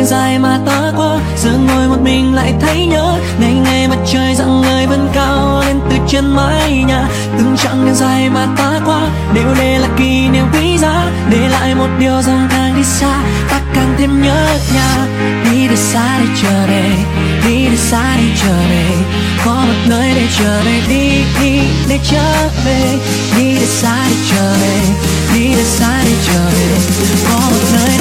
dài mà ta qua, giờ ngồi một mình lại thấy nhớ ngày ngày mặt trời rạng ngời vẫn cao lên từ trên mái nhà. Từng chặng đường dài mà ta qua đều để lại kỷ niệm quý giá, để lại một điều rằng càng đi xa ta càng thêm nhớ nhà. Đi để xa để chờ đợi, đi để xa để chờ đợi, có một nơi để chờ đợi. Đi đi để trở về, đi để xa để chờ đợi, đi để xa để chờ đợi, có một nơi